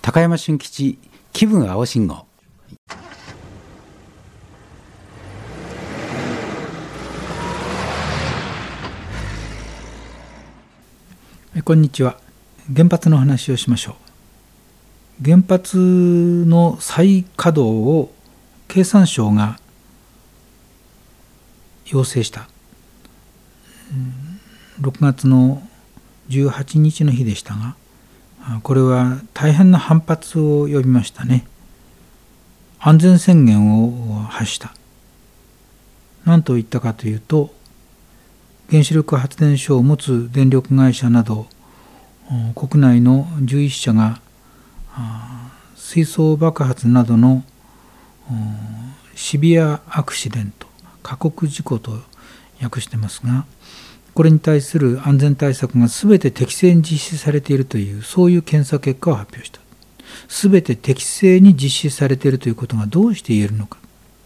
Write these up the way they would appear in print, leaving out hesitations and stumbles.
高山俊吉気分青信号。 こんにちは。原発の話をしましょう。原発の再稼働を経産省が要請した6月の18日の日でしたが、これは大変な反発を呼びましたね。安全宣言を発した。何と言ったかというと、原子力発電所を持つ電力会社など国内の11社が水素爆発などのシビアアクシデント、過酷事故と訳してますが、これに対する安全対策が全て適正に実施されているという、そういう検査結果を発表した。全て適正に実施されているということがどうして言えるのか。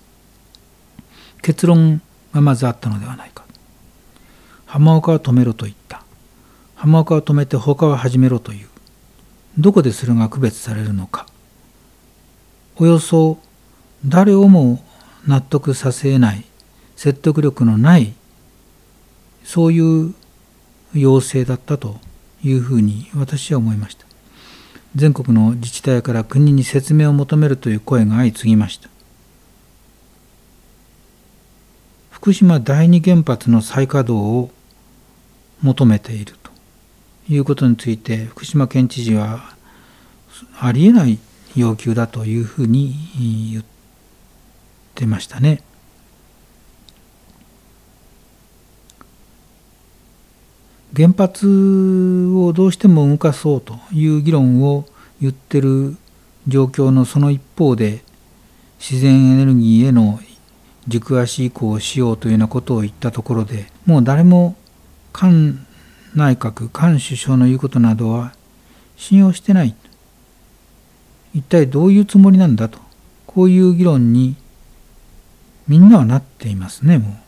結論がまずあったのではないか。浜岡は止めろと言った。浜岡を止めて他は始めろという。どこでそれが区別されるのか。およそ誰をも納得させない説得力のないそういう要請だったというふうに私は思いました。全国の自治体から国に説明を求めるという声が相次ぎました。福島第二原発の再稼働を求めているということについて、福島県知事はありえない要求だというふうに言ってましたね。原発をどうしても動かそうという議論を言ってる状況のその一方で、自然エネルギーへの軸足移行をしようというようなことを言ったところで、もう誰も菅内閣、菅首相の言うことなどは信用してない。一体どういうつもりなんだと、こういう議論にみんなはなっていますね。もう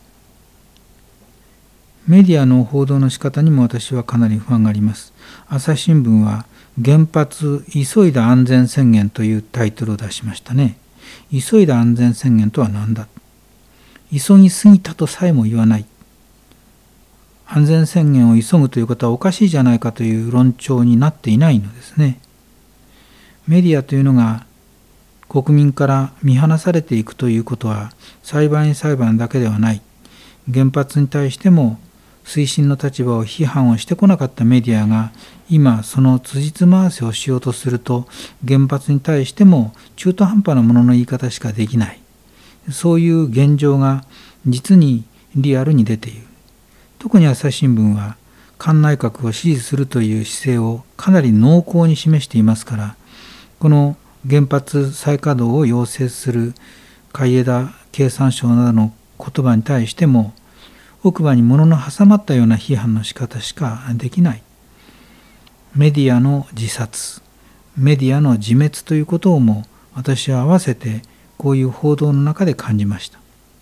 メディアの報道の仕方にも私はかなり不安があります。朝日新聞は原発急いだ安全宣言というタイトルを出しましたね。急いだ安全宣言とは何だ。急ぎすぎたとさえも言わない。安全宣言を急ぐということはおかしいじゃないかという論調になっていないのですね。メディアというのが国民から見放されていくということは裁判員裁判だけではない。原発に対しても推進の立場を批判をしてこなかったメディアが今その辻褄合わせをしようとすると、原発に対しても中途半端なものの言い方しかできない。そういう現状が実にリアルに出ている。特に朝日新聞は菅内閣を支持するという姿勢をかなり濃厚に示していますから、この原発再稼働を要請する海江田経産省などの言葉に対しても奥歯に物の挟まったような批判の仕方しかできない。メディアの自殺、メディアの自滅ということをも私は合わせてこういう報道の中で感じました。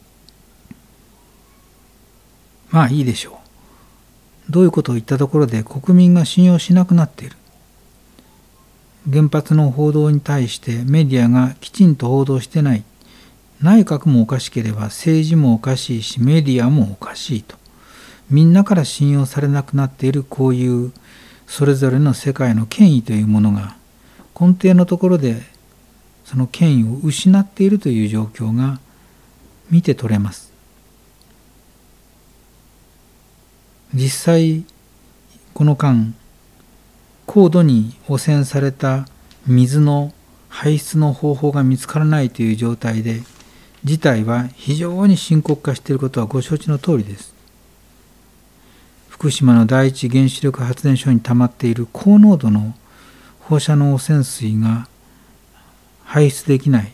まあいいでしょう。どういうことを言ったところで国民が信用しなくなっている。原発の報道に対してメディアがきちんと報道してない。内閣もおかしければ政治もおかしいし、メディアもおかしいと。みんなから信用されなくなっているこういうそれぞれの世界の権威というものが根底のところでその権威を失っているという状況が見て取れます。実際この間高度に汚染された水の排出の方法が見つからないという状態で事態は非常に深刻化していることはご承知の通りです。福島の第一原子力発電所に溜まっている高濃度の放射能汚染水が排出できない。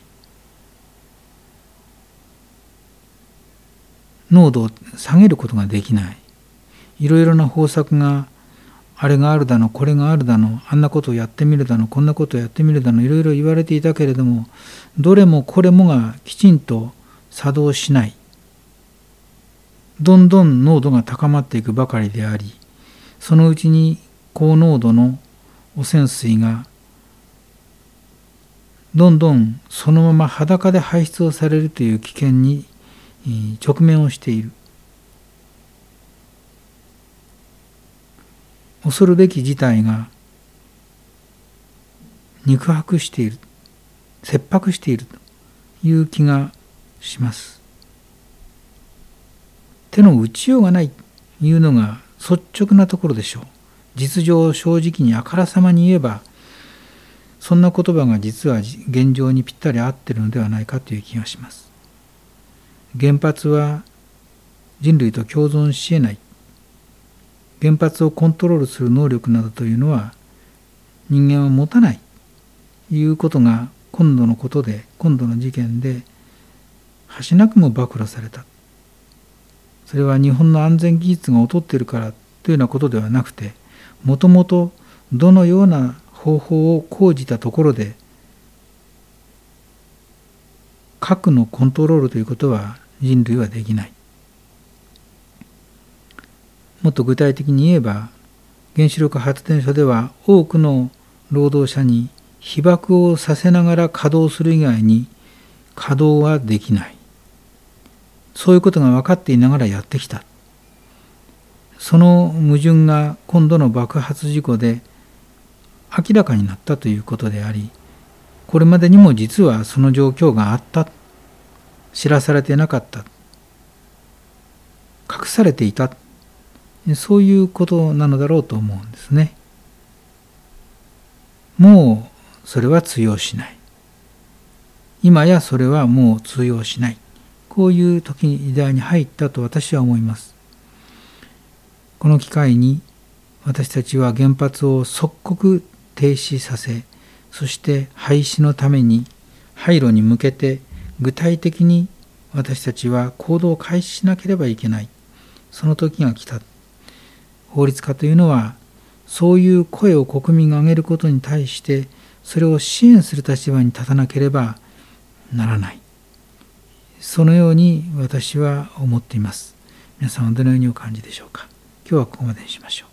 濃度を下げることができない。いろいろな方策があれがあるだの、これがあるだの、あんなことをやってみるだの、こんなことをやってみるだの、いろいろ言われていたけれども、どれもこれもがきちんと作動しない。どんどん濃度が高まっていくばかりであり、そのうちに高濃度の汚染水がどんどんそのまま裸で排出をされるという危険に直面をしている。恐るべき事態が肉薄している、切迫しているという気がします。手の打ちようがないというのが率直なところでしょう。実情正直にあからさまに言えば、そんな言葉が実は現状にぴったり合っているのではないかという気がします。原発は人類と共存し得ない。原発をコントロールする能力などというのは人間は持たないということが今度の事件で端なくも暴露された。それは日本の安全技術が劣っているからというようなことではなくて、もともとどのような方法を講じたところで核のコントロールということは人類はできない。もっと具体的に言えば、原子力発電所では多くの労働者に被爆をさせながら稼働する以外に稼働はできない。そういうことが分かっていながらやってきた。その矛盾が今度の爆発事故で明らかになったということであり、これまでにも実はその状況があった、知らされていなかった、隠されていた、そういうことなのだろうと思うんですね。もうそれは通用しない。今やそれはもう通用しない。こういう時代に入ったと私は思います。この機会に私たちは原発を即刻停止させ、そして廃止のために廃炉に向けて具体的に私たちは行動を開始しなければいけない。その時が来た。法律家というのはそういう声を国民が上げることに対してそれを支援する立場に立たなければならない。そのように私は思っています。皆さんはどのようにお感じでしょうか。今日はここまでにしましょう。